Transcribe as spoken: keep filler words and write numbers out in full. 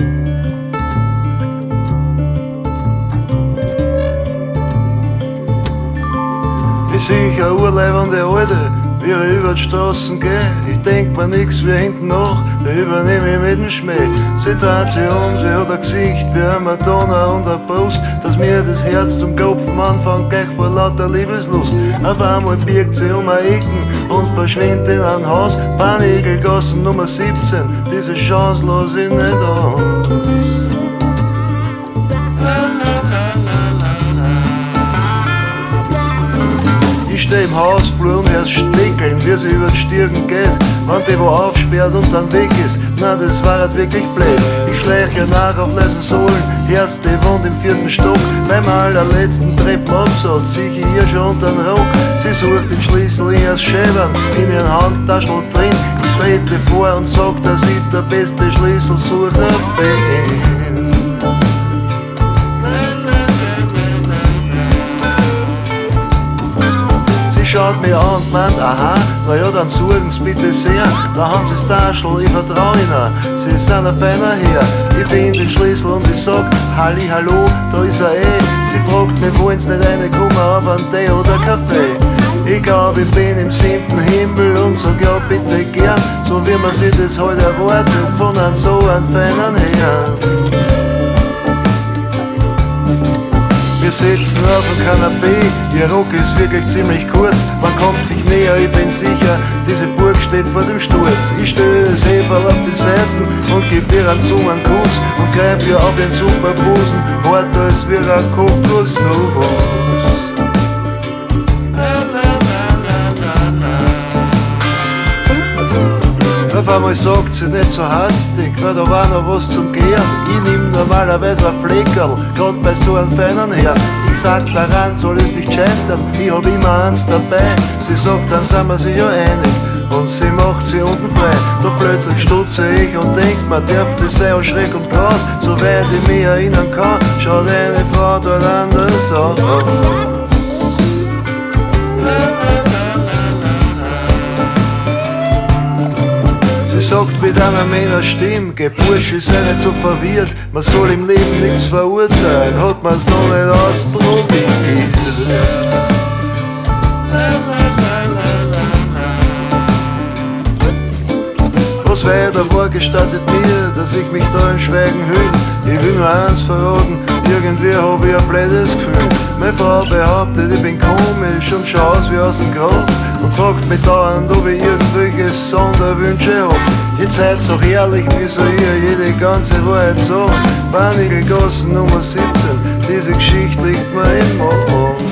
Ich sehe eine urleibende Alte, wie er über die Straßen geht. Ich denk mir nix wie hinten nach, da übernehme ich mit dem Schmäh. Sie dreht sich um, sie hat ein Gesicht wie eine Madonna und eine Brust, dass mir das Herz zum Klopfen anfängt, gleich vor lauter Liebeslust. Auf einmal biegt sie um eine Ecken und verschwindet in ein Haus. Panigelgassen Nummer siebzehn, diese Chance lass ich nicht an. Ich steh im Hausflur und hör's stickeln, wie sie über die Stirn geht. Wenn die wo aufsperrt und dann weg ist, na das war halt wirklich blöd. Ich schleich ihr nach auf leisen Sohlen, hörst die wohnt im vierten Stock. Beim allerletzten Treppenabsatz sieh ich ihr schon unter den Rock. Sie sucht den Schlüssel in ihr's Schäbern, in ihren Handtaschen drin. Ich trete vor und sag, dass ich der beste Schlüsselsucher bin. Schaut mir an und meint, aha, na ja, dann suchen Sie bitte sehr. Da haben Sie das Taschel, ich vertrau Ihnen, Sie sind ein feiner Herr. Ich find den Schlüssel und ich sag, Halli, hallo, da ist er eh. Sie fragt mich, wollen Sie nicht reinkommen auf einen Tee oder Kaffee? Ich glaub, ich bin im siebten Himmel und sag, ja, bitte gern, so wie man sich das halt erwartet von einem so einem feinen Herrn. Wir sitzen auf dem Kanapee, ihr Rock ist wirklich ziemlich kurz. Man kommt sich näher, ich bin sicher, diese Burg steht vor dem Sturz. Ich stelle das Heferl auf die Seiten und geb ihr einen Zungenkuss und greif ihr auf ihren super Busen, hart als wie ein Kokosnuss. Auf einmal sagt sie nicht so hastig, weil da war noch was zum Klären. Ich nehm normalerweise ein Fleckerl, grad bei so einem feinen Herrn. Ich sag, daran soll es nicht scheitern, ich hab immer eins dabei. Sie sagt, dann sind wir sich ja einig und sie macht sie unten frei. Doch plötzlich stutze ich und denk mir, darf das sein aus Schreck und Graus? Soweit ich mich erinnern kann, schaut eine Frau dort anders aus. Sie sagt mit einer Männerstimme, geh Bursche, sei nicht so verwirrt, man soll im Leben nichts verurteilen, hat man's noch nicht ausprobiert. Was weiter war, gestattet mir, dass ich mich da in Schweigen hüll. Ich will nur eins verraten, irgendwie hab ich ein blödes Gefühl. Meine Frau behauptet, ich bin komisch und schau aus wie aus dem Grab und fragt mich dauernd, ob ich irgendwelche Sonderwünsche hab. Jetzt seid's doch ehrlich, wie soll ihr jede ganze Wahrheit sagen? Panigelgassen Nummer siebzehn, diese Geschichte liegt mir im Magen.